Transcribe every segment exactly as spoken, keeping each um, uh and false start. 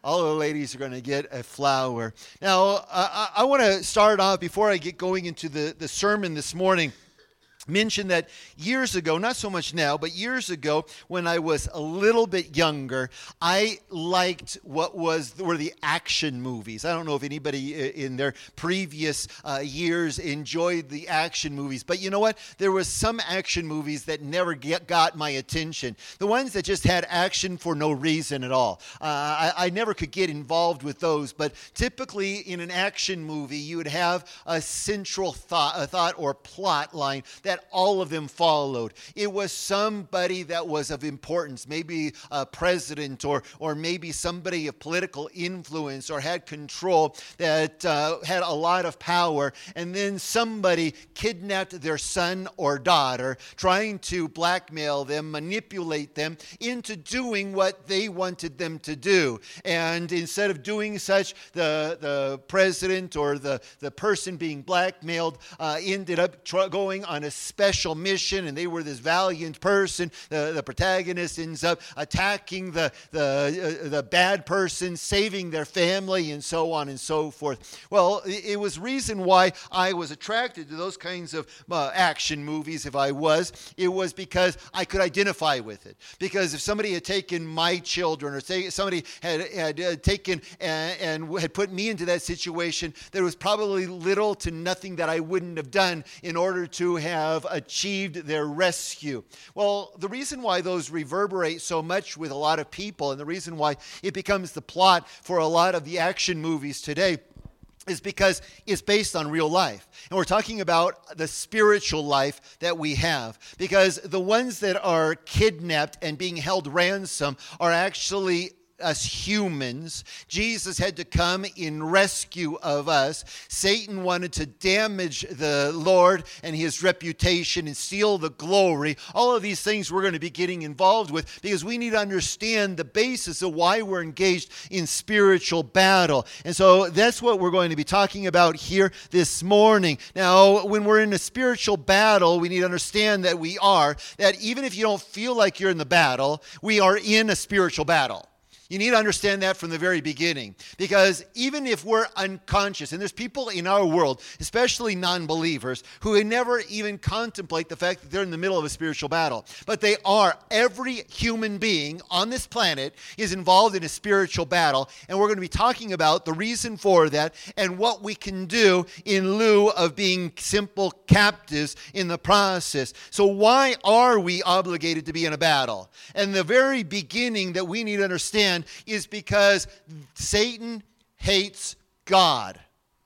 All the ladies are going to get a flower. Now, I, I want to start off, before I get going into the, the sermon this morning, mention that years ago, not so much now, but years ago, when I was a little bit younger, I liked what was were the action movies. I don't know if anybody in their previous uh, years enjoyed the action movies, but you know what? There was some action movies that never get, got my attention. The ones that just had action for no reason at all. Uh, I, I never could get involved with those, but typically in an action movie, you would have a central thought, a thought or plot line that that all of them followed. It was somebody that was of importance, maybe a president or or maybe somebody of political influence or had control, that uh, had a lot of power, and then somebody kidnapped their son or daughter, trying to blackmail them, manipulate them into doing what they wanted them to do. And instead of doing such, the, the president or the, the person being blackmailed uh, ended up tr- going on a special mission, and they were this valiant person. The, the protagonist ends up attacking the the uh, the bad person, saving their family, and so on and so forth. Well, it, it was reason why I was attracted to those kinds of uh, action movies. If I was, it was because I could identify with it. Because if somebody had taken my children, or say somebody had had uh, taken and, and had put me into that situation, there was probably little to nothing that I wouldn't have done in order to have achieved their rescue. Well, the reason why those reverberate so much with a lot of people, and the reason why it becomes the plot for a lot of the action movies today, is because it's based on real life. And we're talking about the spiritual life that we have. Because the ones that are kidnapped and being held ransom are actually us humans. Jesus had to come in rescue of us. Satan wanted to damage the Lord and his reputation and steal the glory. All of these things we're going to be getting involved with, because we need to understand the basis of why we're engaged in spiritual battle. And so that's what we're going to be talking about here this morning. Now, when we're in a spiritual battle, we need to understand that we are, that even if you don't feel like you're in the battle, we are in a spiritual battle. You need to understand that from the very beginning, because even if we're unconscious, and there's people in our world, especially non-believers, who never even contemplate the fact that they're in the middle of a spiritual battle, but they are. Every human being on this planet is involved in a spiritual battle, and we're going to be talking about the reason for that and what we can do in lieu of being simple captives in the process. So why are we obligated to be in a battle? And the very beginning that we need to understand is because Satan hates God.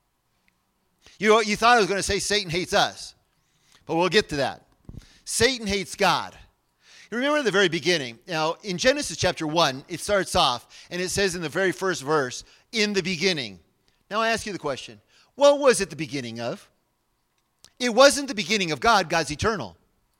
You know, you thought I was going to say Satan hates us, but we'll get to that. Satan hates God. You remember at the very beginning, now in Genesis chapter one, it starts off and it says in the very first verse, in the beginning. Now I ask you the question, what was it the beginning of? It wasn't the beginning of God. God's eternal.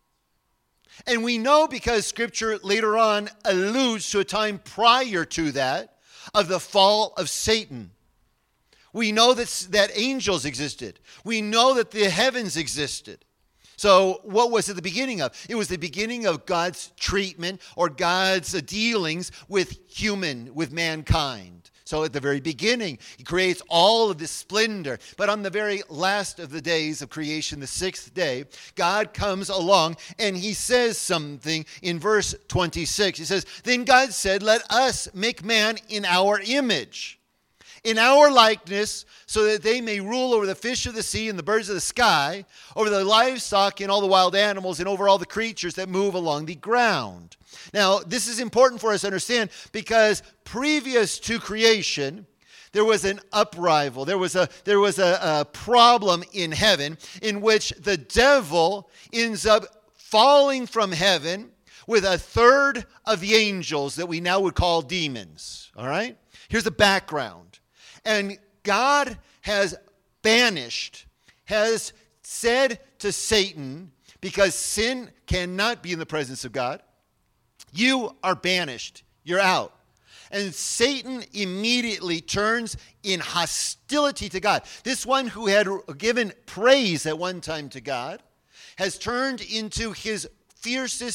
And we know, because Scripture later on alludes to a time prior to that, of the fall of Satan. We know that, that angels existed. We know that the heavens existed. So what was it the beginning of? It was the beginning of God's treatment or God's dealings with human, with mankind. So at the very beginning, he creates all of this splendor. But on the very last of the days of creation, the sixth day, God comes along and he says something in verse twenty-six. He says, "Then God said, let us make man in our image, in our likeness, so that they may rule over the fish of the sea and the birds of the sky, over the livestock and all the wild animals, and over all the creatures that move along the ground." Now, this is important for us to understand, because previous to creation, there was an uprisal. There was a there was a, a problem in heaven in which the devil ends up falling from heaven with a third of the angels that we now would call demons. All right? Here's the background. And God has banished, has said to Satan, because sin cannot be in the presence of God, you are banished. You're out. And Satan immediately turns in hostility to God. This one who had given praise at one time to God has turned into his fiercest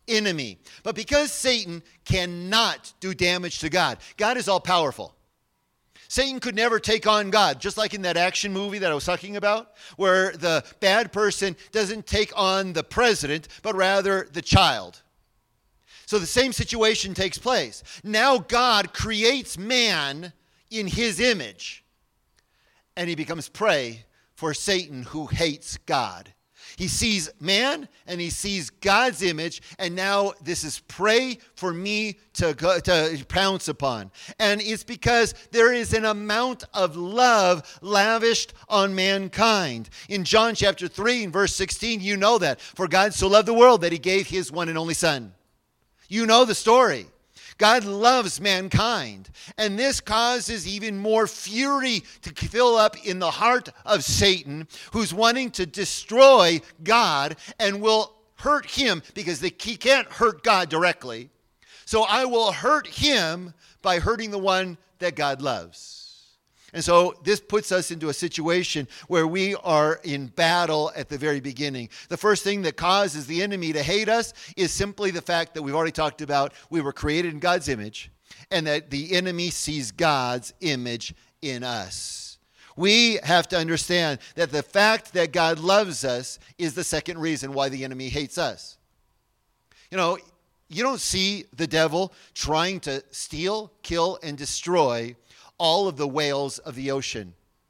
enemy. But because Satan cannot do damage to God, God is all powerful. Satan could never take on God, just like in that action movie that I was talking about, where the bad person doesn't take on the president, but rather the child. So the same situation takes place. Now God creates man in his image, and he becomes prey for Satan, who hates God. He sees man and he sees God's image, and now this is prey for me to, go, to pounce upon. And it's because there is an amount of love lavished on mankind. In John chapter three, in verse sixteen, you know that. For God so loved the world that he gave his one and only Son. You know the story. God loves mankind, and this causes even more fury to fill up in the heart of Satan, who's wanting to destroy God and will hurt him because they, he can't hurt God directly. So I will hurt him by hurting the one that God loves. And so this puts us into a situation where we are in battle at the very beginning. The first thing that causes the enemy to hate us is simply the fact that we've already talked about we were created in God's image, and that the enemy sees God's image in us. We have to understand that the fact that God loves us is the second reason why the enemy hates us. You know, you don't see the devil trying to steal, kill, and destroy all of the whales of the ocean.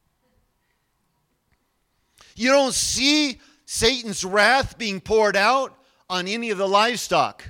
You don't see Satan's wrath being poured out on any of the livestock.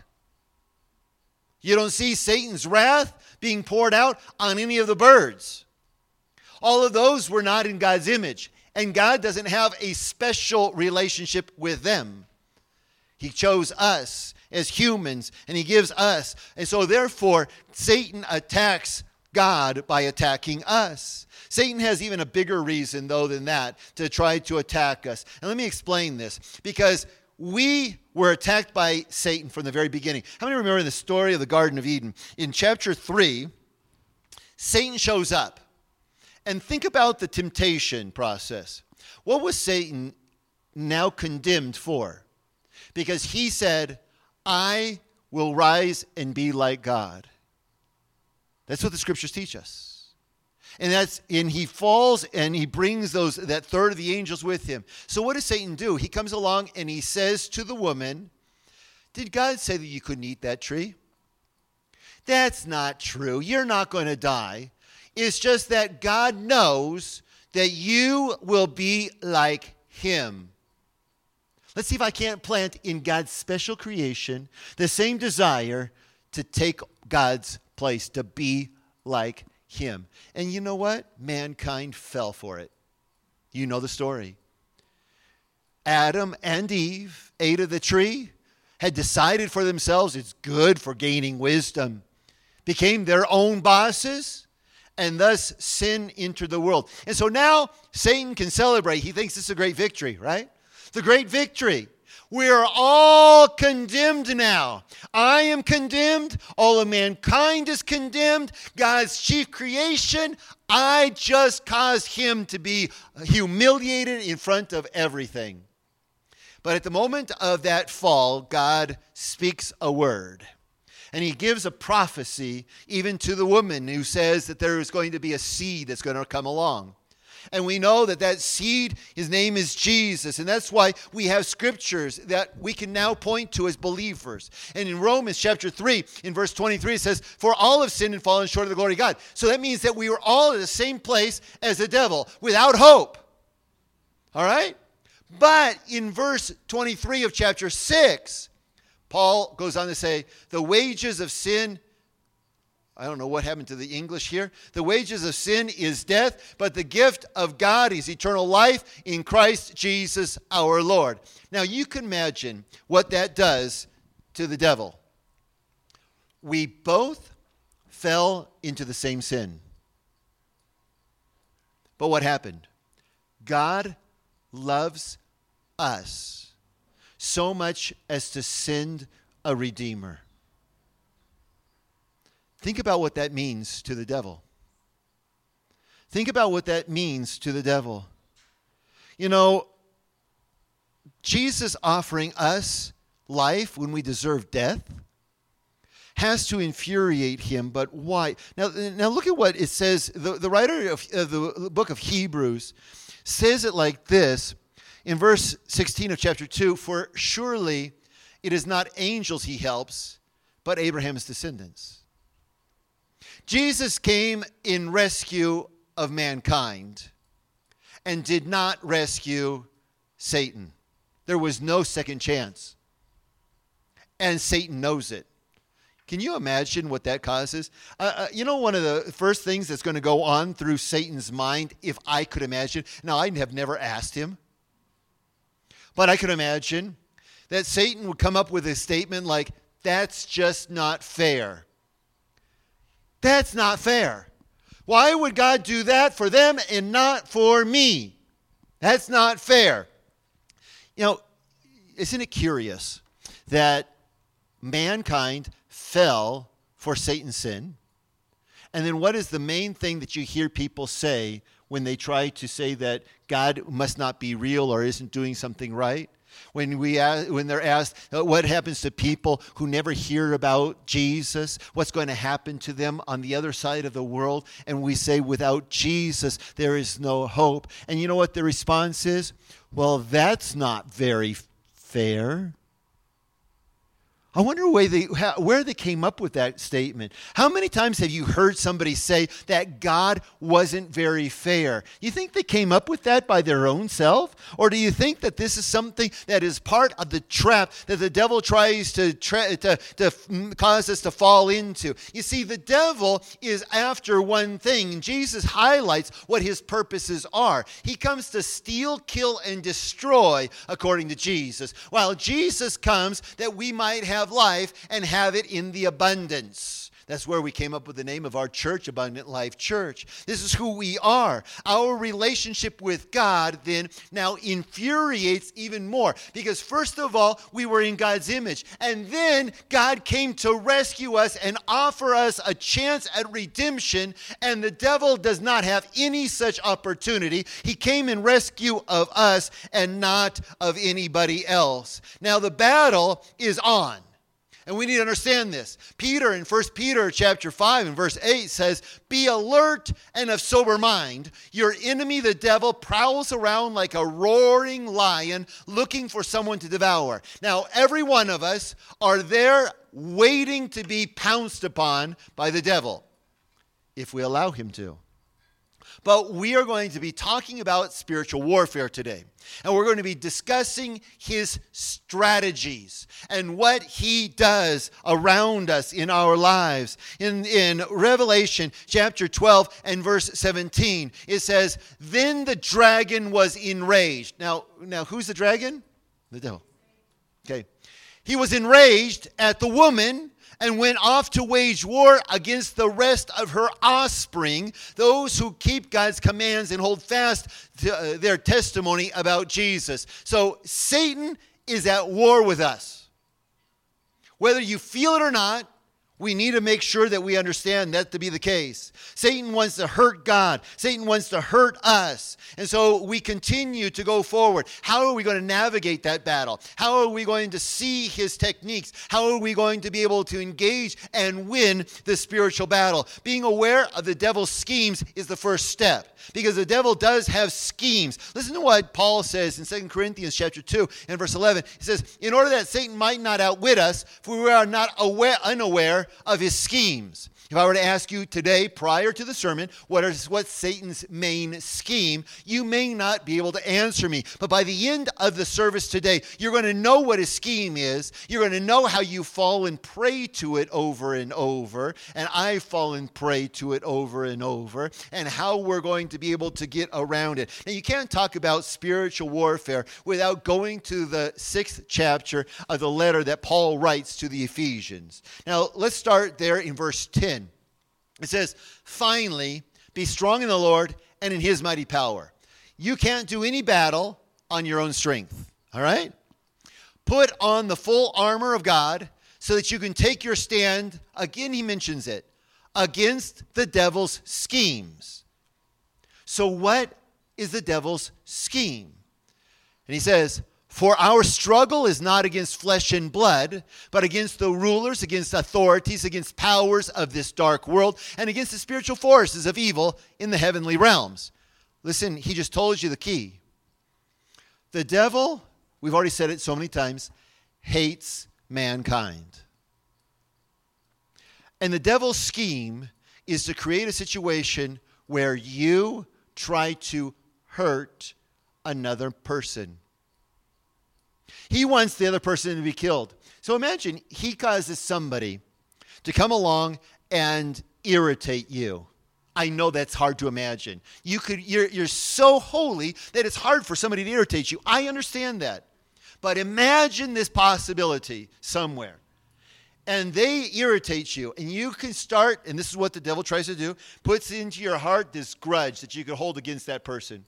You don't see Satan's wrath being poured out on any of the birds. All of those were not in God's image, and God doesn't have a special relationship with them. He chose us as humans, and he gives us. And so therefore, Satan attacks God by attacking us. Satan has even a bigger reason, though, than that to try to attack us. And let me explain this. Because we were attacked by Satan from the very beginning. How many remember the story of the Garden of Eden? In chapter three, Satan shows up. And think about the temptation process. What was Satan now condemned for? Because he said, I will rise and be like God. That's what the scriptures teach us. And that's and he falls and he brings those that third of the angels with him. So what does Satan do? He comes along and he says to the woman, did God say that you couldn't eat that tree? That's not true. You're not going to die. It's just that God knows that you will be like him. Let's see if I can't plant in God's special creation the same desire to take God's place, to be like him. And you know what? Mankind fell for it. You know the story. Adam and Eve ate of the tree, had decided for themselves it's good for gaining wisdom, became their own bosses, and thus sin entered the world. And so now Satan can celebrate. He thinks it's a great victory, right? The great victory. We are all condemned now. I am condemned. All of mankind is condemned. God's chief creation, I just caused him to be humiliated in front of everything. But at the moment of that fall, God speaks a word. And he gives a prophecy even to the woman who says that there is going to be a seed that's going to come along. And we know that that seed, his name is Jesus. And that's why we have scriptures that we can now point to as believers. And in Romans chapter three, in verse twenty-three, it says, for all have sinned and fallen short of the glory of God. So that means that we were all at the same place as the devil, without hope. All right? But in verse twenty-three of chapter six, Paul goes on to say, the wages of sin, I don't know what happened to the English here. The wages of sin is death, but the gift of God is eternal life in Christ Jesus our Lord. Now you can imagine what that does to the devil. We both fell into the same sin. But what happened? God loves us so much as to send a Redeemer. Think about what that means to the devil. Think about what that means to the devil. You know, Jesus offering us life when we deserve death has to infuriate him, but why? Now, now look at what it says. The, the writer of, of the book of Hebrews says it like this in verse sixteen of chapter two, for surely it is not angels he helps, but Abraham's descendants. Jesus came in rescue of mankind and did not rescue Satan. There was no second chance. And Satan knows it. Can you imagine what that causes? Uh, uh, you know, one of the first things that's going to go on through Satan's mind, if I could imagine, now I have never asked him, but I could imagine that Satan would come up with a statement like, that's just not fair. That's not fair. Why would God do that for them and not for me? That's not fair. You know, isn't it curious that mankind fell for Satan's sin? And then what is the main thing that you hear people say when they try to say that God must not be real or isn't doing something right? When we ask, when they're asked, uh, what happens to people who never hear about Jesus? What's going to happen to them on the other side of the world? And we say, without Jesus, there is no hope. And you know what the response is? Well, that's not very fair. I wonder where they, where they came up with that statement. How many times have you heard somebody say that God wasn't very fair? You think they came up with that by their own self? Or do you think that this is something that is part of the trap that the devil tries to, tra- to, to cause us to fall into? You see, the devil is after one thing. And Jesus highlights what his purposes are. He comes to steal, kill, and destroy, according to Jesus. While Jesus comes that we might have life and have it in the abundance. That's where we came up with the name of our church, Abundant Life Church. This is who we are. Our relationship with God then now infuriates even more. Because first of all, we were in God's image. And then God came to rescue us and offer us a chance at redemption. And the devil does not have any such opportunity. He came in rescue of us and not of anybody else. Now the battle is on. And we need to understand this. Peter in First Peter chapter five and verse eight says, be alert and of sober mind. Your enemy, the devil, prowls around like a roaring lion looking for someone to devour. Now, every one of us are there waiting to be pounced upon by the devil, if we allow him to. But we are going to be talking about spiritual warfare today. And we're going to be discussing his strategies and what he does around us in our lives. In, in Revelation chapter twelve and verse seventeen, it says, then the dragon was enraged. Now, now who's the dragon? The devil. Okay. He was enraged at the woman and went off to wage war against the rest of her offspring, those who keep God's commands and hold fast to uh, their testimony about Jesus. So Satan is at war with us. Whether you feel it or not, we need to make sure that we understand that to be the case. Satan wants to hurt God. Satan wants to hurt us. And so we continue to go forward. How are we going to navigate that battle? How are we going to see his techniques? How are we going to be able to engage and win the spiritual battle? Being aware of the devil's schemes is the first step, because the devil does have schemes. Listen to what Paul says in Second Corinthians chapter two and verse eleven. He says, in order that Satan might not outwit us, for we are not aware, unaware of his schemes. If I were to ask you today, prior to the sermon, what is what's Satan's main scheme, you may not be able to answer me. But by the end of the service today, you're going to know what his scheme is. You're going to know how you fall and prey to it over and over. And I fall and prey to it over and over. And how we're going to be able to get around it. Now, you can't talk about spiritual warfare without going to the sixth chapter of the letter that Paul writes to the Ephesians. Now, let's start there in verse ten. It says, finally, be strong in the Lord and in his mighty power. You can't do any battle on your own strength, all right? Put on the full armor of God so that you can take your stand, again he mentions it, against the devil's schemes. So what is the devil's scheme? And he says, For our struggle is not against flesh and blood, but against the rulers, against authorities, against powers of this dark world, and against the spiritual forces of evil in the heavenly realms. Listen, he just told you the key. The devil, we've already said it so many times, hates mankind. And the devil's scheme is to create a situation where you try to hurt another person. He wants the other person to be killed. So imagine he causes somebody to come along and irritate you. I know that's hard to imagine. You could, you're, you're so holy that it's hard for somebody to irritate you. I understand that. But imagine this possibility somewhere. And they irritate you. And you can start, and this is what the devil tries to do, puts into your heart this grudge that you could hold against that person.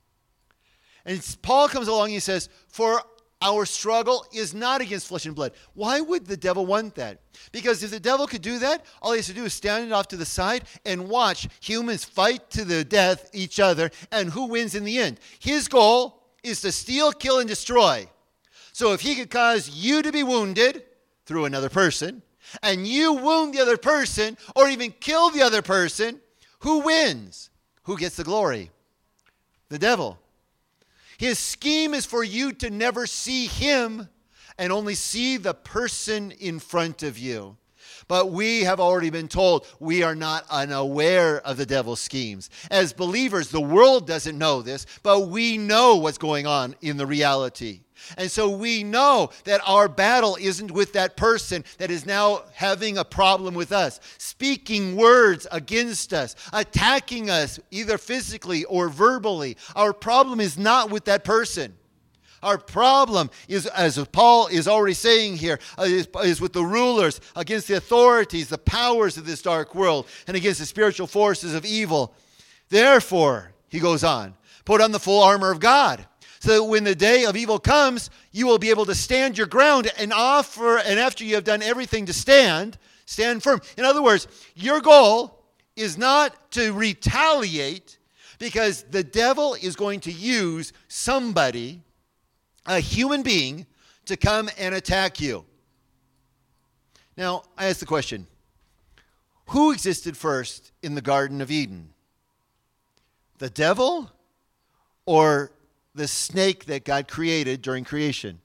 And Paul comes along and he says, for our struggle is not against flesh and blood. Why would the devil want that? Because if the devil could do that, all he has to do is stand off to the side and watch humans fight to the death each other, and who wins in the end? His goal is to steal, kill, and destroy. So if he could cause you to be wounded through another person, and you wound the other person, or even kill the other person, who wins? Who gets the glory? The devil. His scheme is for you to never see him and only see the person in front of you. But we have already been told we are not unaware of the devil's schemes. As believers, the world doesn't know this, but we know what's going on in the reality. And so we know that our battle isn't with that person that is now having a problem with us, speaking words against us, attacking us either physically or verbally. Our problem is not with that person. Our problem is, as Paul is already saying here, is, is with the rulers, against the authorities, the powers of this dark world, and against the spiritual forces of evil. Therefore, he goes on, put on the full armor of God, so that when the day of evil comes, you will be able to stand your ground and offer, and after you have done everything to stand, stand firm. In other words, your goal is not to retaliate, because the devil is going to use somebody, a human being, to come and attack you. Now, I ask the question, who existed first in the Garden of Eden? The devil or the snake that God created during creation?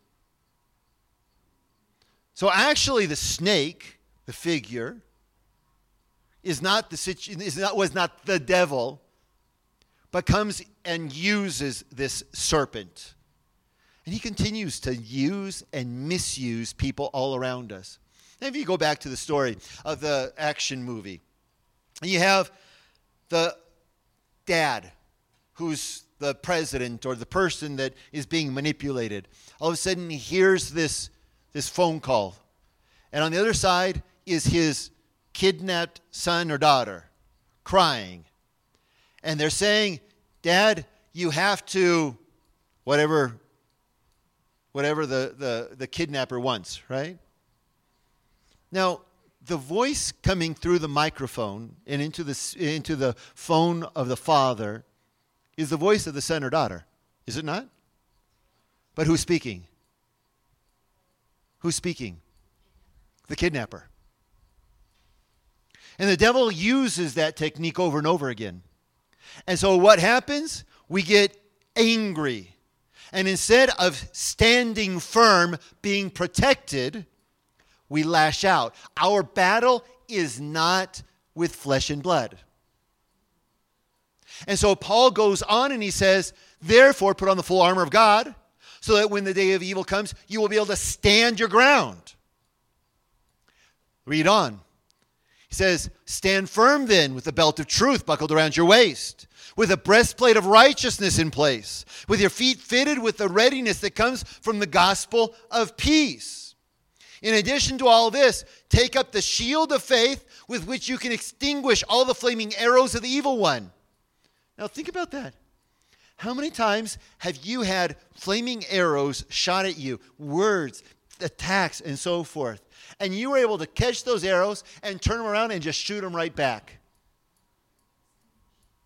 So actually the snake, the figure, is not the situ- is not, was not the devil, but comes and uses this serpent. And he continues to use and misuse people all around us. And if you go back to the story of the action movie, you have the dad who's the president or the person that is being manipulated. All of a sudden he hears this, this phone call. And on the other side is his kidnapped son or daughter crying. And they're saying, Dad, you have to, whatever, whatever the, the, the kidnapper wants, right? Now, the voice coming through the microphone and into the, into the phone of the father is the voice of the son or daughter, is it not? But who's speaking? Who's speaking? The kidnapper. And the devil uses that technique over and over again. And so what happens? We get angry. And instead of standing firm, being protected, we lash out. Our battle is not with flesh and blood. And so Paul goes on and he says, therefore, put on the full armor of God, so that when the day of evil comes, you will be able to stand your ground. Read on. He says, stand firm then with the belt of truth buckled around your waist, with a breastplate of righteousness in place, with your feet fitted with the readiness that comes from the gospel of peace. In addition to all this, take up the shield of faith with which you can extinguish all the flaming arrows of the evil one. Now think about that. How many times have you had flaming arrows shot at you, words, attacks, and so forth, and you were able to catch those arrows and turn them around and just shoot them right back?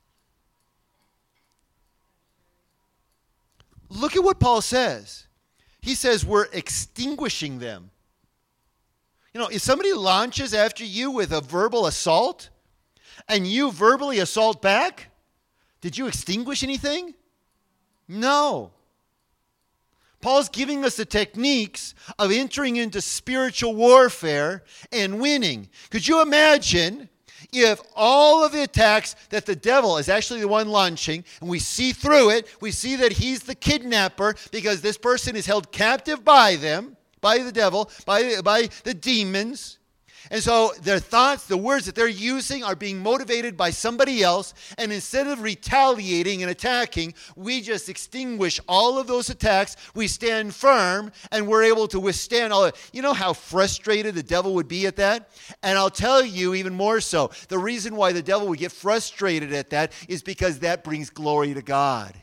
Look at what Paul says. he says we're extinguishing them. You know, if somebody launches after you with a verbal assault and you verbally assault back, did you extinguish anything? No. Paul's giving us the techniques of entering into spiritual warfare and winning. Could you imagine if all of the attacks that the devil is actually the one launching, and we see through it, we see that he's the kidnapper because this person is held captive by them, by the devil, by, by the demons. And so their thoughts, the words that they're using are being motivated by somebody else. And instead of retaliating and attacking, we just extinguish all of those attacks. We stand firm and we're able to withstand all of it. You know how frustrated the devil would be at that? And I'll tell you even more so. The reason why the devil would get frustrated at that is because that brings glory to God.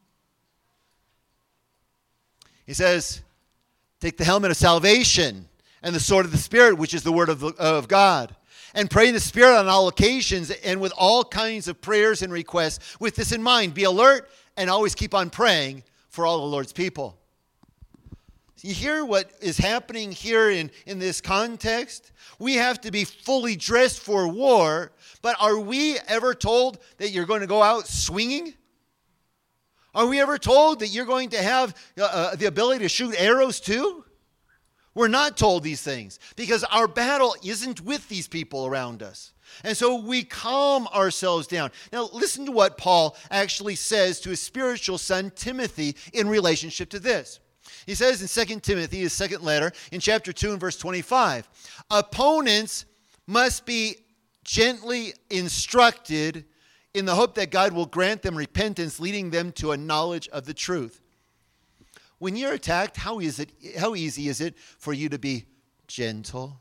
He says, take the helmet of salvation and the sword of the Spirit, which is the word of, the, of God. And pray in the Spirit on all occasions and with all kinds of prayers and requests. With this in mind, be alert and always keep on praying for all the Lord's people. You hear what is happening here in, in this context? We have to be fully dressed for war, but are we ever told that you're going to go out swinging? Are we ever told that you're going to have uh, the ability to shoot arrows too? We're not told these things because our battle isn't with these people around us. And so we calm ourselves down. Now, listen to what Paul actually says to his spiritual son, Timothy, in relationship to this. He says in Second Timothy, his second letter, in chapter two and verse twenty-five, opponents must be gently instructed in the hope that God will grant them repentance, leading them to a knowledge of the truth. When you're attacked, how is it? How easy is it for you to be gentle?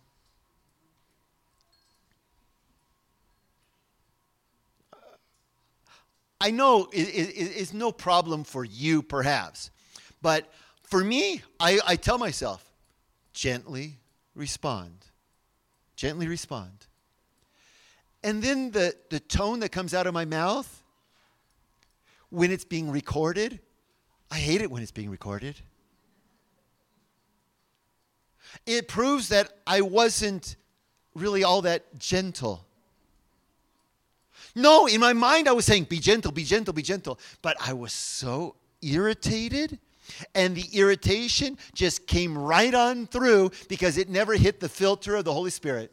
I know it, it, it's no problem for you, perhaps. But for me, I, I tell myself, gently respond. Gently respond. And then the, the tone that comes out of my mouth when it's being recorded, I hate it when it's being recorded. It proves that I wasn't really all that gentle. No, in my mind I was saying, be gentle, be gentle, be gentle. But I was so irritated, and the irritation just came right on through because it never hit the filter of the Holy Spirit.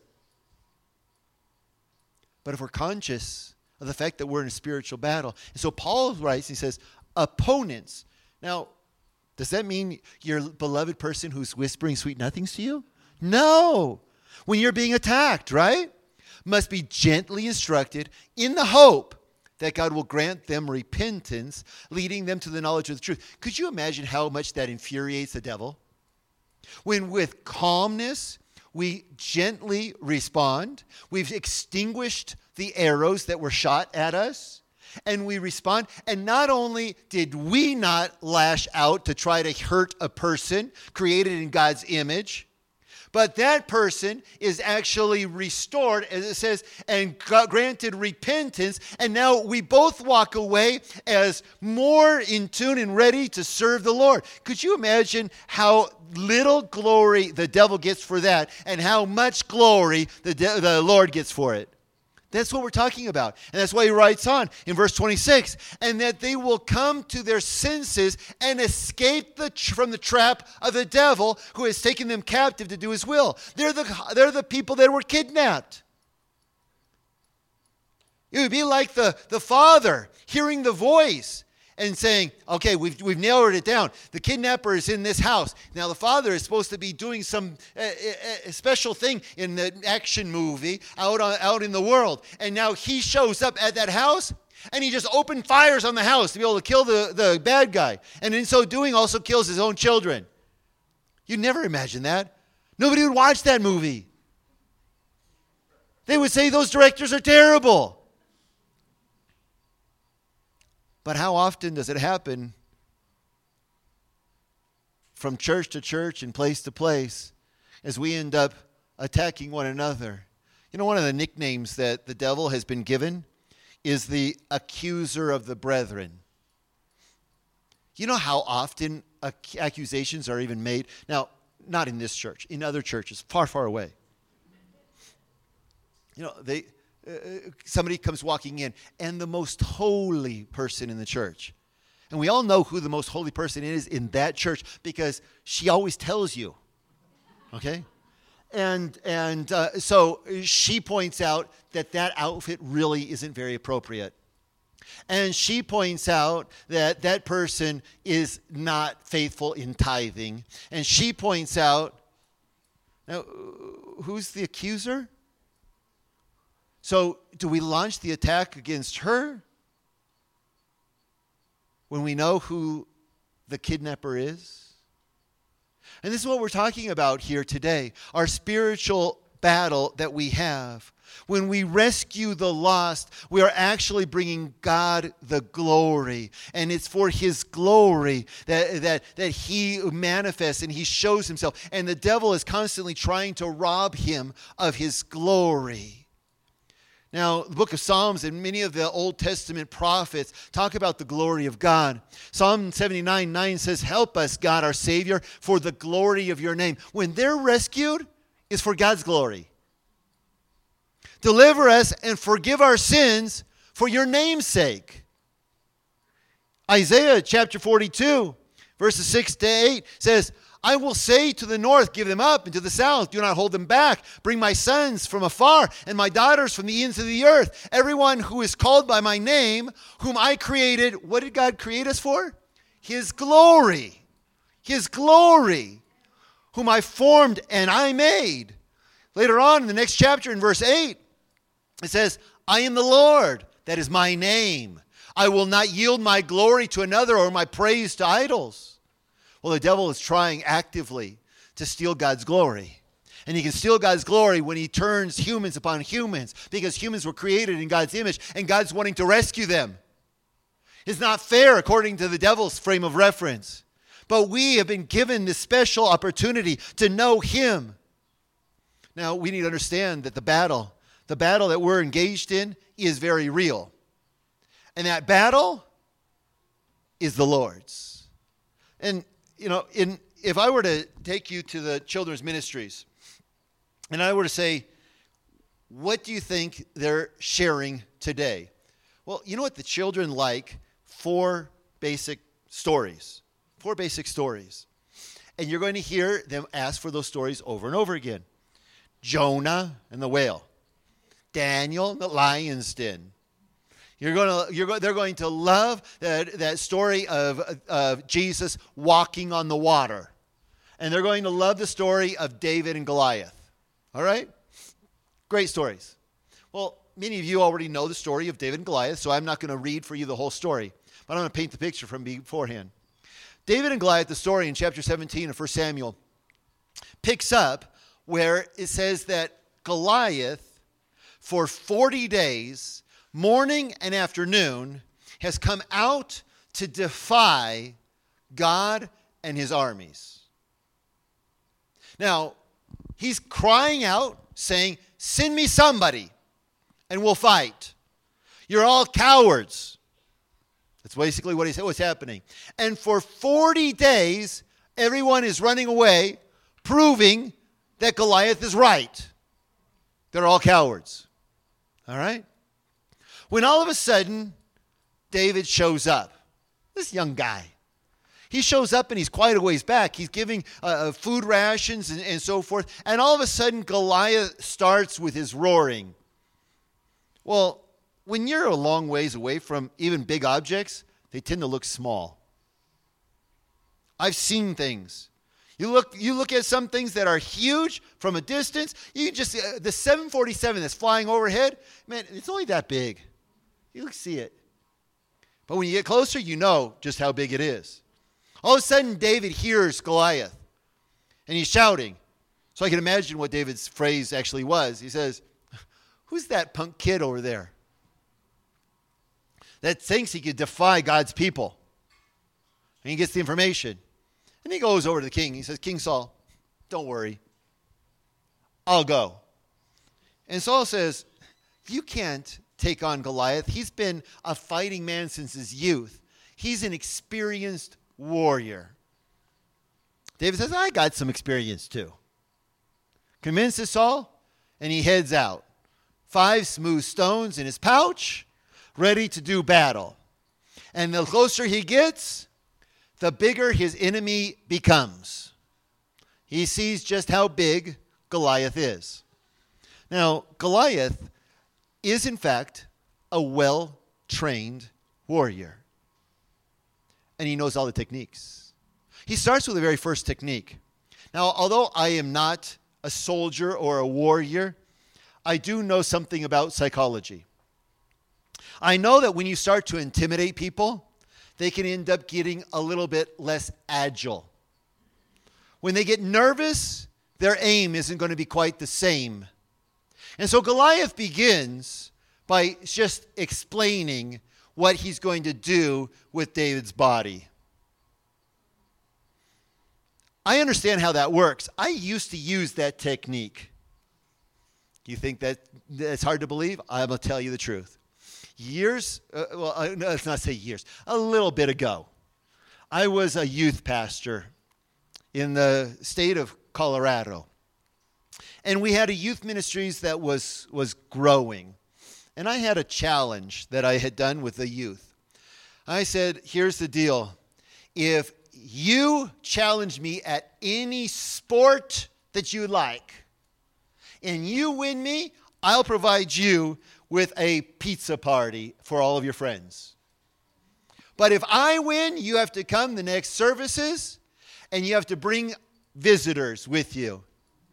But if we're conscious of the fact that we're in a spiritual battle, and so Paul writes, he says, opponents. Now, does that mean your beloved person who's whispering sweet nothings to you? No. When you're being attacked, right? Must be gently instructed in the hope that God will grant them repentance, leading them to the knowledge of the truth. Could you imagine how much that infuriates the devil? When with calmness, we gently respond. We've extinguished the arrows that were shot at us. And we respond. And not only did we not lash out to try to hurt a person created in God's image, but that person is actually restored, as it says, and granted repentance. And now we both walk away as more in tune and ready to serve the Lord. Could you imagine how little glory the devil gets for that and how much glory the, de- the Lord gets for it? That's what we're talking about. And that's why he writes on in verse twenty-six, and that they will come to their senses and escape the tr- from the trap of the devil who has taken them captive to do his will. They're the, they're the people that were kidnapped. It would be like the, the father hearing the voice and saying, okay, we've, we've narrowed it down. The kidnapper is in this house. Now, the father is supposed to be doing some uh, uh, special thing in the action movie out, on, out in the world. And now he shows up at that house, and he just opened fires on the house to be able to kill the, the bad guy. And in so doing, also kills his own children. You'd never imagine that. Nobody would watch that movie. They would say those directors are terrible. But how often does it happen from church to church and place to place as we end up attacking one another? You know, one of the nicknames that the devil has been given is the accuser of the brethren. You know how often ac- accusations are even made? Now, not in this church, in other churches, far, far away. You know, they uh, somebody comes walking in, and the most holy person in the church. And we all know who the most holy person is in that church because she always tells you. Okay? And and uh, so she points out that that outfit really isn't very appropriate. And she points out that that person is not faithful in tithing. And she points out, now, who's the accuser? So do we launch the attack against her when we know who the kidnapper is? And this is what we're talking about here today, our spiritual battle that we have. When we rescue the lost, we are actually bringing God the glory. And it's for his glory that, that, that he manifests and he shows himself. And the devil is constantly trying to rob him of his glory. Now, the book of Psalms and many of the Old Testament prophets talk about the glory of God. Psalm seventy-nine nine says, "Help us, God, our Savior, for the glory of your name." When they're rescued, it's for God's glory. Deliver us and forgive our sins for your name's sake. Isaiah chapter forty-two, verses six to eight says, "I will say to the north, give them up, and to the south, do not hold them back. Bring my sons from afar and my daughters from the ends of the earth. Everyone who is called by my name, whom I created." What did God create us for? His glory. His glory. Whom I formed and I made. Later on in the next chapter in verse eight, it says, "I am the Lord, that is my name. I will not yield my glory to another or my praise to idols." Well, the devil is trying actively to steal God's glory. And he can steal God's glory when he turns humans upon humans, because humans were created in God's image and God's wanting to rescue them. It's not fair according to the devil's frame of reference. But we have been given this special opportunity to know him. Now, we need to understand that the battle, the battle that we're engaged in is very real. And that battle is the Lord's. And You know, in if I were to take you to the children's ministries, and I were to say, what do you think they're sharing today? Well, you know what the children like? Four basic stories. Four basic stories. And you're going to hear them ask for those stories over and over again. Jonah and the whale. Daniel and the lion's den. You're going to, you're go, they're going to love that, that story of, of Jesus walking on the water. And they're going to love the story of David and Goliath. All right? Great stories. Well, many of you already know the story of David and Goliath, so I'm not going to read for you the whole story. But I'm going to paint the picture from beforehand. David and Goliath, the story in chapter seventeen of First Samuel, picks up where it says that Goliath, for forty days, morning and afternoon, has come out to defy God and his armies. Now, he's crying out, saying, "Send me somebody, and we'll fight. You're all cowards." That's basically what he said was happening. And for forty days, everyone is running away, proving that Goliath is right. They're all cowards. All right? When all of a sudden, David shows up. This young guy. He shows up and he's quite a ways back. He's giving uh, food rations and, and so forth. And all of a sudden, Goliath starts with his roaring. Well, when you're a long ways away from even big objects, they tend to look small. I've seen things. You look, you look at some things that are huge from a distance. You can just uh, the seven forty-seven that's flying overhead, man, it's only that big. You can see it. But when you get closer, you know just how big it is. All of a sudden, David hears Goliath, and he's shouting. So I can imagine what David's phrase actually was. He says, "Who's that punk kid over there that thinks he could defy God's people?" And he gets the information. And he goes over to the king. He says, "King Saul, don't worry. I'll go." And Saul says, "You can't take on Goliath. He's been a fighting man since his youth. He's an experienced warrior. David says, I got some experience too. Convinces Saul, and he heads out. Five smooth stones in his pouch, ready to do battle. And the closer he gets, the bigger his enemy becomes. He sees just how big Goliath is. Now, Goliath is, in fact, a well-trained warrior. And he knows all the techniques. He starts with the very first technique. Now, although I am not a soldier or a warrior, I do know something about psychology. I know that when you start to intimidate people, they can end up getting a little bit less agile. When they get nervous, their aim isn't going to be quite the same. And so Goliath begins by just explaining what he's going to do with David's body. I understand how that works. I used to use that technique. Do you think that that's hard to believe? I'm going to tell you the truth. Years, uh, well, uh, no, let's not say years, a little bit ago, I was a youth pastor in the state of Colorado. And we had a youth ministries that was, was growing. And I had a challenge that I had done with the youth. I said, here's the deal. If you challenge me at any sport that you like, and you win me, I'll provide you with a pizza party for all of your friends. But if I win, you have to come the next services, and you have to bring visitors with you.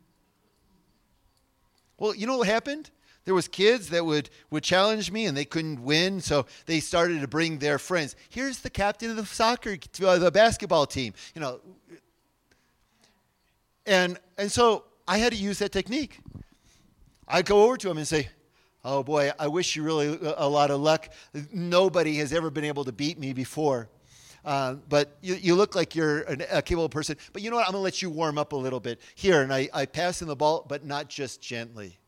Well, you know what happened? There was kids that would, would challenge me, and they couldn't win, so they started to bring their friends. Here's the captain of the soccer, uh, the basketball team, you know. And and so I had to use that technique. I'd go over to him and say, oh boy, I wish you really a lot of luck. Nobody has ever been able to beat me before. Uh, but you, you look like you're an, a capable person. But you know what? I'm going to let you warm up a little bit. Here, and I, I pass him the ball, but not just gently.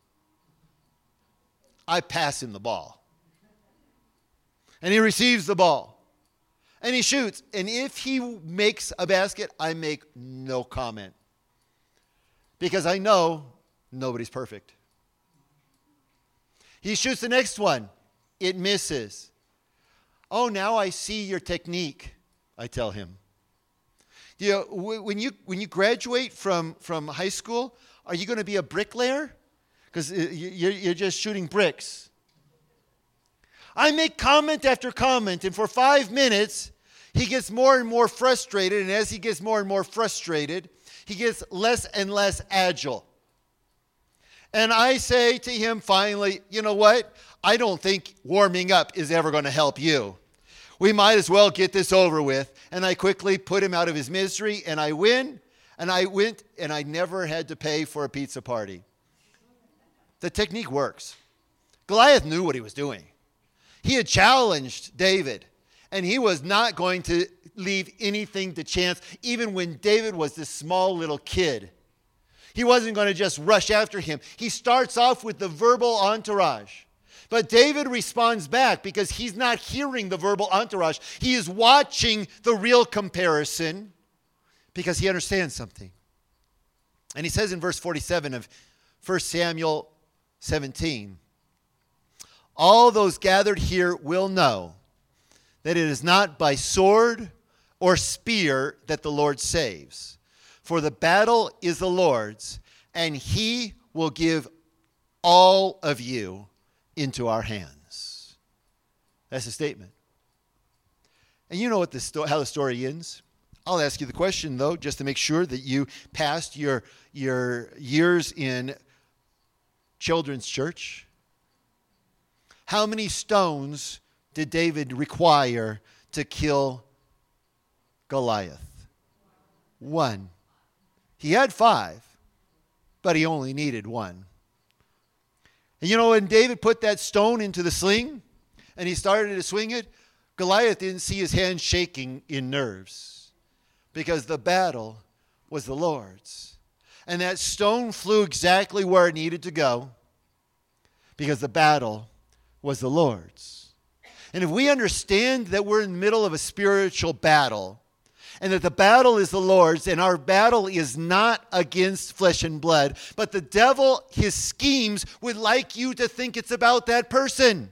I pass him the ball. And he receives the ball. And he shoots. And if he makes a basket, I make no comment. Because I know nobody's perfect. He shoots the next one. It misses. Oh, now I see your technique, I tell him. You know, when you when you graduate from, from high school, are you going to be a bricklayer? Because you're, you're just shooting bricks. I make comment after comment, and for five minutes, he gets more and more frustrated, and as he gets more and more frustrated, he gets less and less agile. And I say to him finally, you know what? I don't think warming up is ever going to help you. We might as well get this over with. And I quickly put him out of his misery, and I win. And I went, and I never had to pay for a pizza party. The technique works. Goliath knew what he was doing. He had challenged David, and he was not going to leave anything to chance, even when David was this small little kid. He wasn't going to just rush after him. He starts off with the verbal entourage. But David responds back because he's not hearing the verbal entourage. He is watching the real comparison because he understands something. And he says in verse forty-seven of First Samuel seventeen, all those gathered here will know that it is not by sword or spear that the Lord saves. For the battle is the Lord's, and he will give all of you into our hands. That's a statement. And you know what the sto- how the story ends. I'll ask you the question, though, just to make sure that you passed your, your years in children's church. How many stones did David require to kill Goliath? One. He had five, but he only needed one. And you know, when David put that stone into the sling and he started to swing it, Goliath didn't see his hands shaking in nerves because the battle was the Lord's. And that stone flew exactly where it needed to go because the battle was the Lord's. And if we understand that we're in the middle of a spiritual battle, and that the battle is the Lord's, and our battle is not against flesh and blood, but the devil, his schemes, would like you to think it's about that person.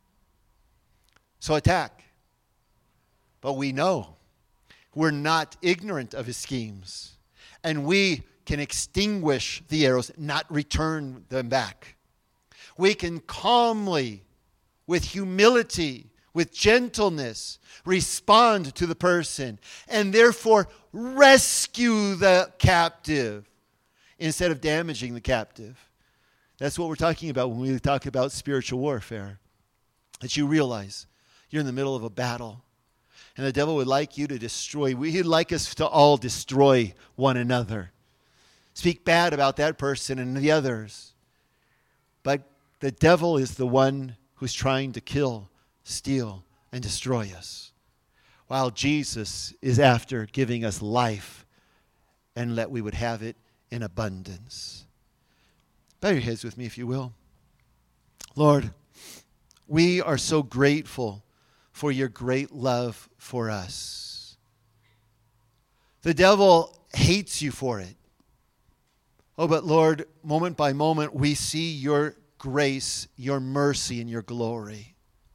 So attack. But we know we're not ignorant of his schemes. And we can extinguish the arrows, not return them back. We can calmly, with humility, with gentleness, respond to the person, and therefore rescue the captive instead of damaging the captive. That's what we're talking about when we talk about spiritual warfare. That you realize you're in the middle of a battle, and the devil would like you to destroy. He'd like us to all destroy one another. Speak bad about that person and the others. But the devil is the one who's trying to kill, steal, and destroy us, while Jesus is after giving us life and that we would have it in abundance. Bow your heads with me, if you will. Lord, we are so grateful for your great love for us. The devil hates you for it. Oh, but Lord, moment by moment, we see your grace, your mercy, and your glory.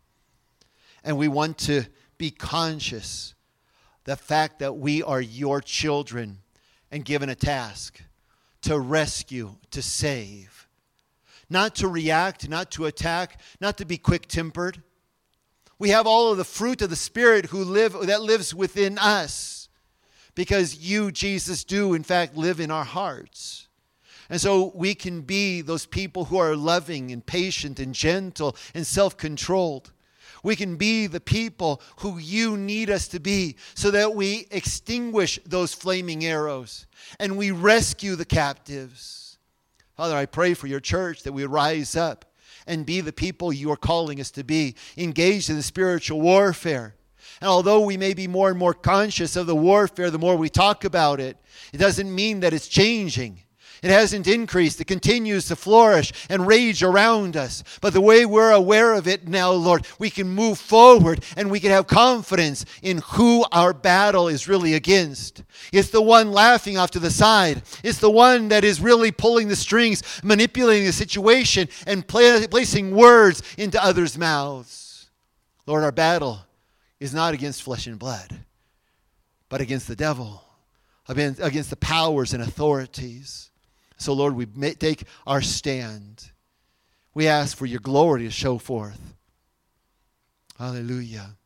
And we want to be conscious the fact that we are your children and given a task to rescue, to save. Not to react, not to attack, not to be quick-tempered. We have all of the fruit of the Spirit who live that lives within us, because you, Jesus, do in fact live in our hearts. And so we can be those people who are loving and patient and gentle and self-controlled. We can be the people who you need us to be, so that we extinguish those flaming arrows and we rescue the captives. Father, I pray for your church that we rise up and be the people you are calling us to be, engaged in the spiritual warfare. And although we may be more and more conscious of the warfare, the more we talk about it, it doesn't mean that it's changing. It hasn't increased. It continues to flourish and rage around us. But the way we're aware of it now, Lord, we can move forward and we can have confidence in who our battle is really against. It's the one laughing off to the side. It's the one that is really pulling the strings, manipulating the situation, and pla- placing words into others' mouths. Lord, our battle is not against flesh and blood, but against the devil, against the powers and authorities. So, Lord, we may take our stand. We ask for your glory to show forth. Hallelujah.